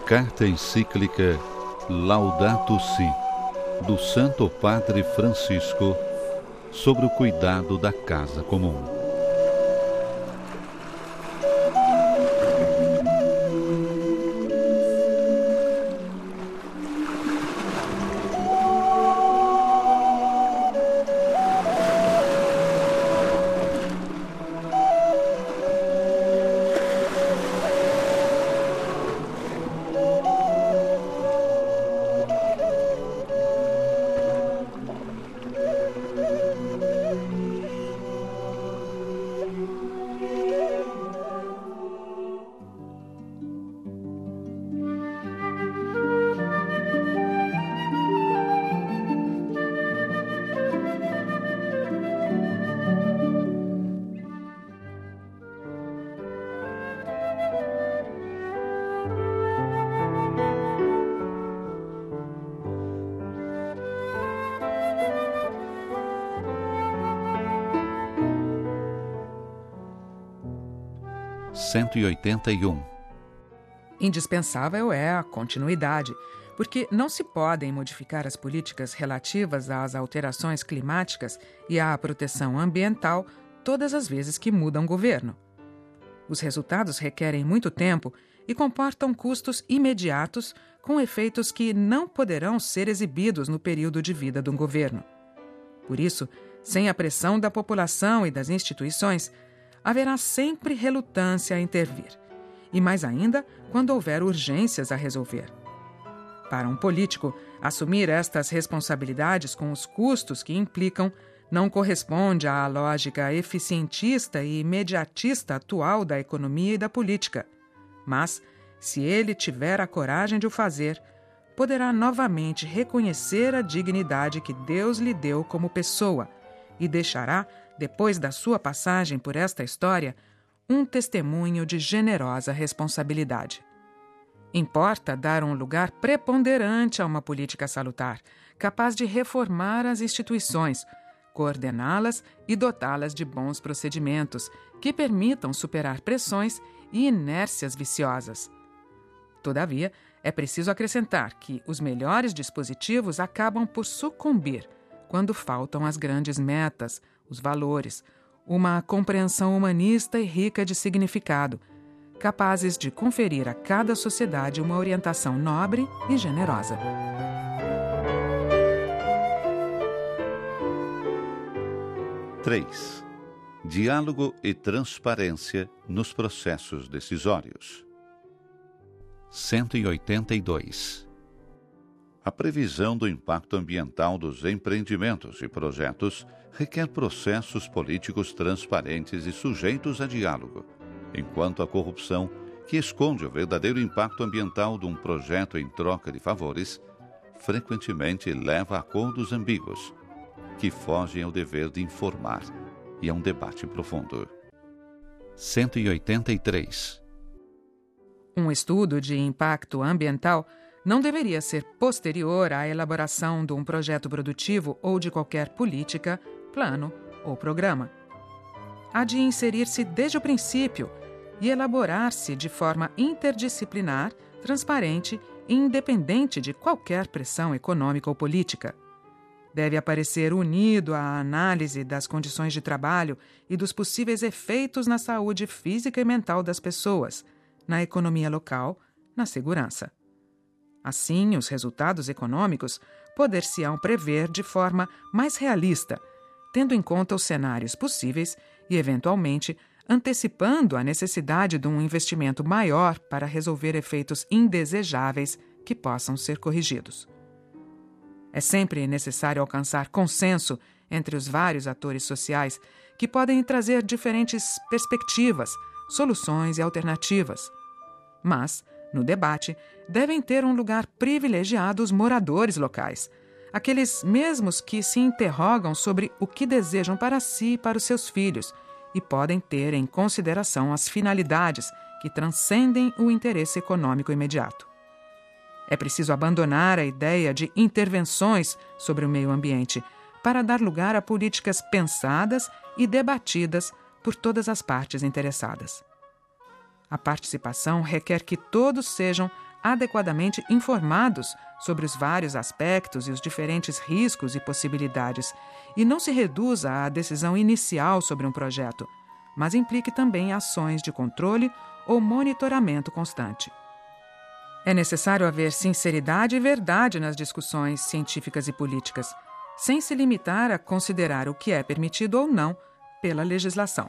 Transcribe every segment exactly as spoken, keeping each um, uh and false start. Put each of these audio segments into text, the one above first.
Carta encíclica Laudato Si, do Santo Padre Francisco, sobre o cuidado da casa comum. cento e oitenta e um. Indispensável é a continuidade, porque não se podem modificar as políticas relativas às alterações climáticas e à proteção ambiental todas as vezes que mudam governo. Os resultados requerem muito tempo e comportam custos imediatos com efeitos que não poderão ser exibidos no período de vida do governo. Por isso, sem a pressão da população e das instituições, haverá sempre relutância a intervir, e mais ainda quando houver urgências a resolver. Para um político, assumir estas responsabilidades com os custos que implicam não corresponde à lógica eficientista e imediatista atual da economia e da política. Mas, se ele tiver a coragem de o fazer, poderá novamente reconhecer a dignidade que Deus lhe deu como pessoa e deixará, depois da sua passagem por esta história, um testemunho de generosa responsabilidade. Importa dar um lugar preponderante a uma política salutar, capaz de reformar as instituições, coordená-las e dotá-las de bons procedimentos que permitam superar pressões e inércias viciosas. Todavia, é preciso acrescentar que os melhores dispositivos acabam por sucumbir quando faltam as grandes metas, os valores, uma compreensão humanista e rica de significado, capazes de conferir a cada sociedade uma orientação nobre e generosa. três. Diálogo e transparência nos processos decisórios. cento e oitenta e dois. A previsão do impacto ambiental dos empreendimentos e projetos requer processos políticos transparentes e sujeitos a diálogo, enquanto a corrupção, que esconde o verdadeiro impacto ambiental de um projeto em troca de favores, frequentemente leva a acordos ambíguos, que fogem ao dever de informar e a um debate profundo. cento e oitenta e três. Um estudo de impacto ambiental não deveria ser posterior à elaboração de um projeto produtivo ou de qualquer política, plano ou programa. Há de inserir-se desde o princípio e elaborar-se de forma interdisciplinar, transparente e independente de qualquer pressão econômica ou política. Deve aparecer unido à análise das condições de trabalho e dos possíveis efeitos na saúde física e mental das pessoas, na economia local, na segurança. Assim, os resultados econômicos poder-se-ão prever de forma mais realista, tendo em conta os cenários possíveis e, eventualmente, antecipando a necessidade de um investimento maior para resolver efeitos indesejáveis que possam ser corrigidos. É sempre necessário alcançar consenso entre os vários atores sociais que podem trazer diferentes perspectivas, soluções e alternativas. Mas, no debate, devem ter um lugar privilegiado os moradores locais, aqueles mesmos que se interrogam sobre o que desejam para si e para os seus filhos e podem ter em consideração as finalidades que transcendem o interesse econômico imediato. É preciso abandonar a ideia de intervenções sobre o meio ambiente para dar lugar a políticas pensadas e debatidas por todas as partes interessadas. A participação requer que todos sejam adequadamente informados sobre os vários aspectos e os diferentes riscos e possibilidades, e não se reduza à decisão inicial sobre um projeto, mas implique também ações de controle ou monitoramento constante. É necessário haver sinceridade e verdade nas discussões científicas e políticas, sem se limitar a considerar o que é permitido ou não pela legislação.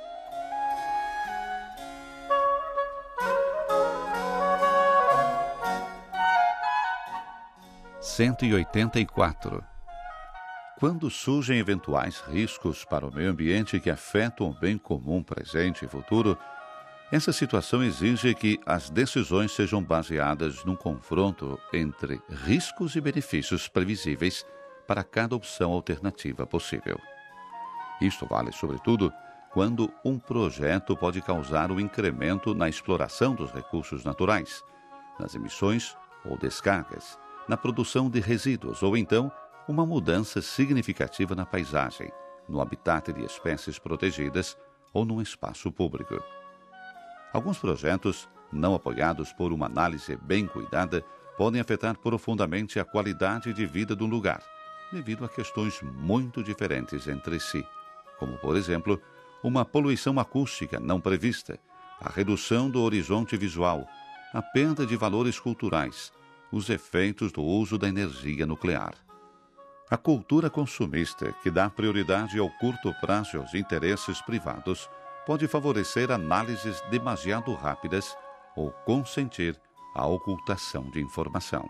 cento e oitenta e quatro. Quando surgem eventuais riscos para o meio ambiente que afetam o bem comum presente e futuro, essa situação exige que as decisões sejam baseadas num confronto entre riscos e benefícios previsíveis para cada opção alternativa possível. Isto vale, sobretudo, quando um projeto pode causar um incremento na exploração dos recursos naturais, nas emissões ou descargas, na produção de resíduos ou então uma mudança significativa na paisagem, no habitat de espécies protegidas ou num espaço público. Alguns projetos, não apoiados por uma análise bem cuidada, podem afetar profundamente a qualidade de vida do lugar, devido a questões muito diferentes entre si, como, por exemplo, uma poluição acústica não prevista, a redução do horizonte visual, a perda de valores culturais, os efeitos do uso da energia nuclear. A cultura consumista, que dá prioridade ao curto prazo e aos interesses privados, pode favorecer análises demasiado rápidas ou consentir a ocultação de informação.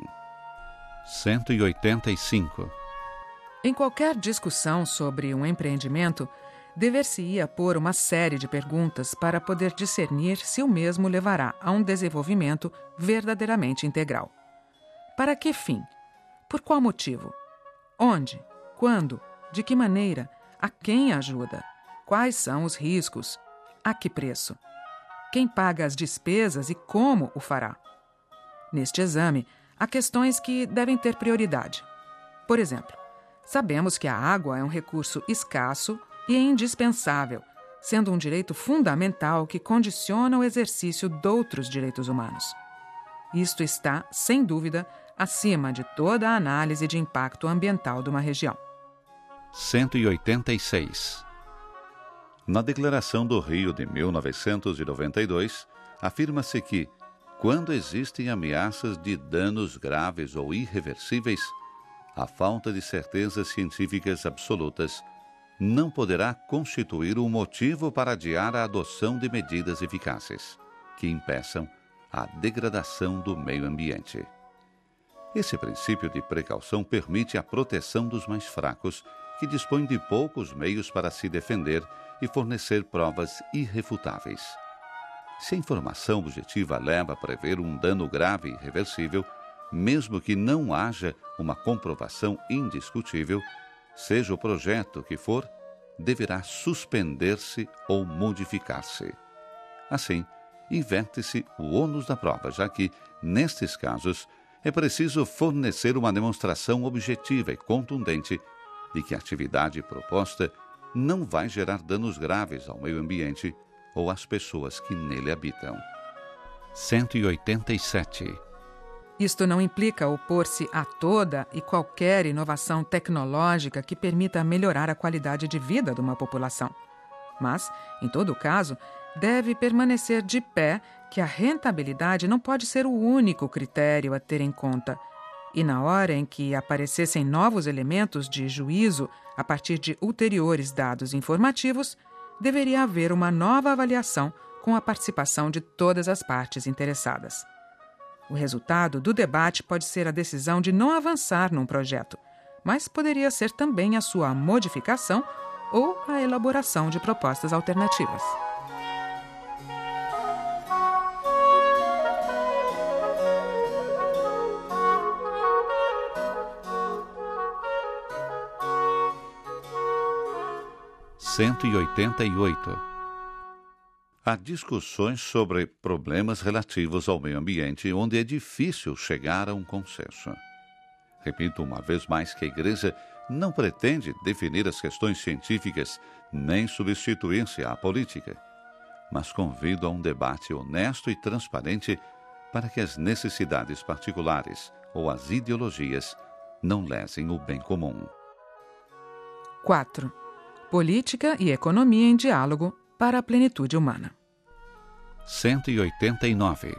cento e oitenta e cinco. Em qualquer discussão sobre um empreendimento, dever-se-ia pôr uma série de perguntas para poder discernir se o mesmo levará a um desenvolvimento verdadeiramente integral. Para que fim? Por qual motivo? Onde? Quando? De que maneira? A quem ajuda? Quais são os riscos? A que preço? Quem paga as despesas e como o fará? Neste exame, há questões que devem ter prioridade. Por exemplo, sabemos que a água é um recurso escasso e indispensável, sendo um direito fundamental que condiciona o exercício de outros direitos humanos. Isto está, sem dúvida, acima de toda a análise de impacto ambiental de uma região. cento e oitenta e seis. Na Declaração do Rio de mil novecentos e noventa e dois, afirma-se que, quando existem ameaças de danos graves ou irreversíveis, a falta de certezas científicas absolutas não poderá constituir um motivo para adiar a adoção de medidas eficazes que impeçam a degradação do meio ambiente. Esse princípio de precaução permite a proteção dos mais fracos, que dispõem de poucos meios para se defender e fornecer provas irrefutáveis. Se a informação objetiva leva a prever um dano grave e irreversível, mesmo que não haja uma comprovação indiscutível, seja o projeto que for, deverá suspender-se ou modificar-se. Assim, inverte-se o ônus da prova, já que, nestes casos, é preciso fornecer uma demonstração objetiva e contundente de que a atividade proposta não vai gerar danos graves ao meio ambiente ou às pessoas que nele habitam. cento e oitenta e sete. Isto não implica opor-se a toda e qualquer inovação tecnológica que permita melhorar a qualidade de vida de uma população. Mas, em todo caso, deve permanecer de pé que a rentabilidade não pode ser o único critério a ter em conta. E na hora em que aparecessem novos elementos de juízo a partir de ulteriores dados informativos, deveria haver uma nova avaliação com a participação de todas as partes interessadas. O resultado do debate pode ser a decisão de não avançar num projeto, mas poderia ser também a sua modificação ou a elaboração de propostas alternativas. cento e oitenta e oito. Há discussões sobre problemas relativos ao meio ambiente onde é difícil chegar a um consenso. Repito uma vez mais que a Igreja não pretende definir as questões científicas nem substituir-se à política, mas convido a um debate honesto e transparente para que as necessidades particulares ou as ideologias não lesem o bem comum. quatro. Política e economia em diálogo para a plenitude humana. cento e oitenta e nove.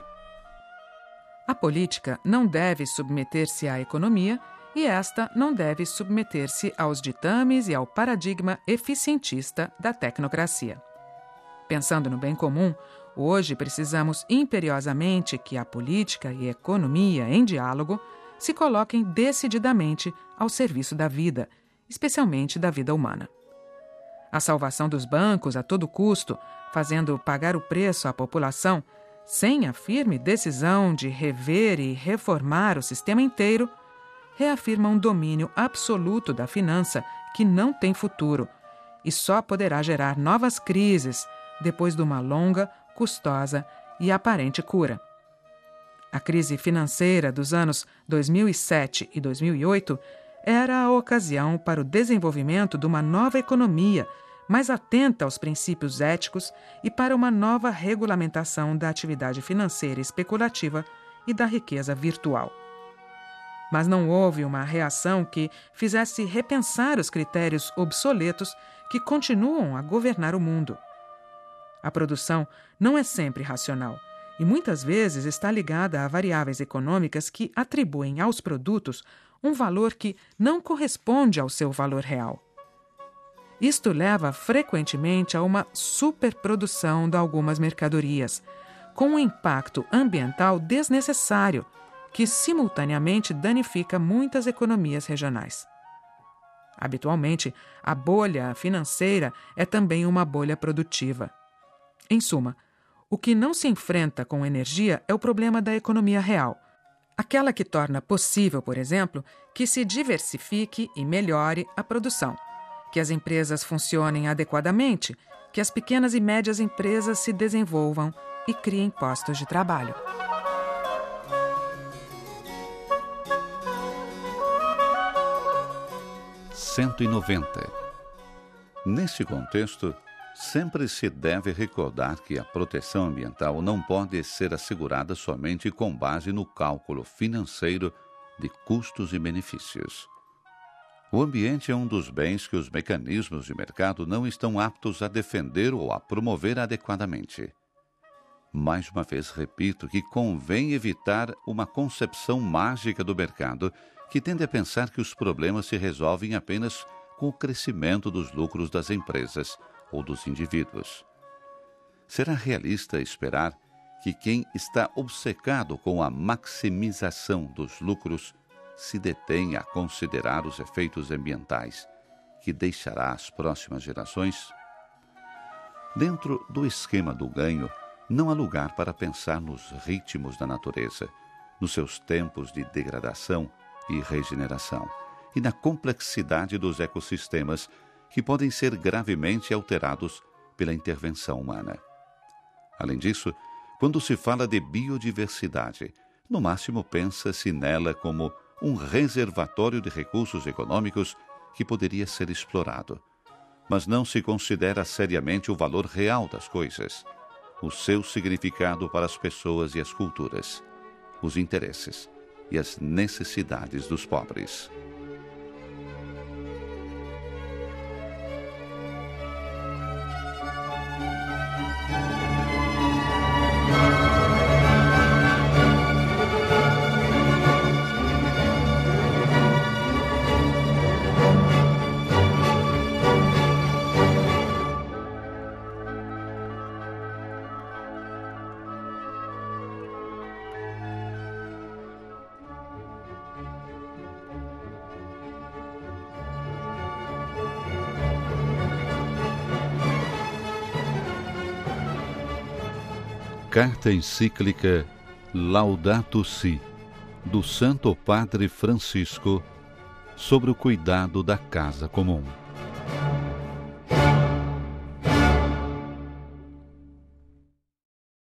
A política não deve submeter-se à economia e esta não deve submeter-se aos ditames e ao paradigma eficientista da tecnocracia. Pensando no bem comum, hoje precisamos imperiosamente que a política e a economia em diálogo se coloquem decididamente ao serviço da vida, especialmente da vida humana. A salvação dos bancos a todo custo, fazendo pagar o preço à população, sem a firme decisão de rever e reformar o sistema inteiro, reafirma um domínio absoluto da finança que não tem futuro e só poderá gerar novas crises depois de uma longa, custosa e aparente cura. A crise financeira dos anos dois mil e sete e dois mil e oito era a ocasião para o desenvolvimento de uma nova economia mais atenta aos princípios éticos e para uma nova regulamentação da atividade financeira especulativa e da riqueza virtual. Mas não houve uma reação que fizesse repensar os critérios obsoletos que continuam a governar o mundo. A produção não é sempre racional e muitas vezes está ligada a variáveis econômicas que atribuem aos produtos um valor que não corresponde ao seu valor real. Isto leva frequentemente a uma superprodução de algumas mercadorias, com um impacto ambiental desnecessário, que simultaneamente danifica muitas economias regionais. Habitualmente, a bolha financeira é também uma bolha produtiva. Em suma, o que não se enfrenta com energia é o problema da economia real, aquela que torna possível, por exemplo, que se diversifique e melhore a produção, que as empresas funcionem adequadamente, que as pequenas e médias empresas se desenvolvam e criem postos de trabalho. cento e noventa. Neste contexto, sempre se deve recordar que a proteção ambiental não pode ser assegurada somente com base no cálculo financeiro de custos e benefícios. O ambiente é um dos bens que os mecanismos de mercado não estão aptos a defender ou a promover adequadamente. Mais uma vez repito que convém evitar uma concepção mágica do mercado que tende a pensar que os problemas se resolvem apenas com o crescimento dos lucros das empresas ou dos indivíduos. Será realista esperar que quem está obcecado com a maximização dos lucros se detenha a considerar os efeitos ambientais que deixará às próximas gerações? Dentro do esquema do ganho, não há lugar para pensar nos ritmos da natureza, nos seus tempos de degradação e regeneração, e na complexidade dos ecossistemas que podem ser gravemente alterados pela intervenção humana. Além disso, quando se fala de biodiversidade, no máximo pensa-se nela como um reservatório de recursos econômicos que poderia ser explorado, mas não se considera seriamente o valor real das coisas, o seu significado para as pessoas e as culturas, os interesses e as necessidades dos pobres. Carta encíclica Laudato Si, do Santo Padre Francisco, sobre o cuidado da casa comum.